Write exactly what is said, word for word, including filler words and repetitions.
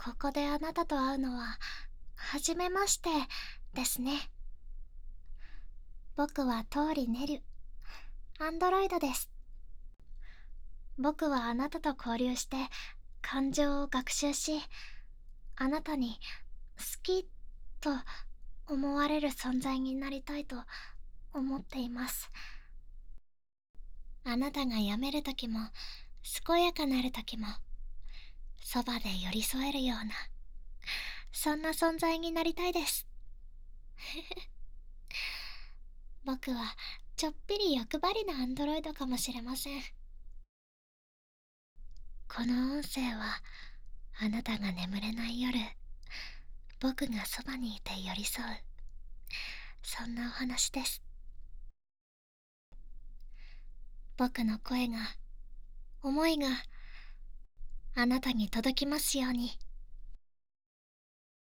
ここであなたと会うのは、はじめましてですね。僕はトーリネル、アンドロイドです。僕はあなたと交流して感情を学習し、あなたに好きと思われる存在になりたいと思っています。あなたが病める時も健やかなる時もそばで寄り添えるような、そんな存在になりたいです。僕はちょっぴり欲張りなアンドロイドかもしれません。この音声はあなたが眠れない夜、僕がそばにいて寄り添う、そんなお話です。僕の声が、思いがあなたに届きますように。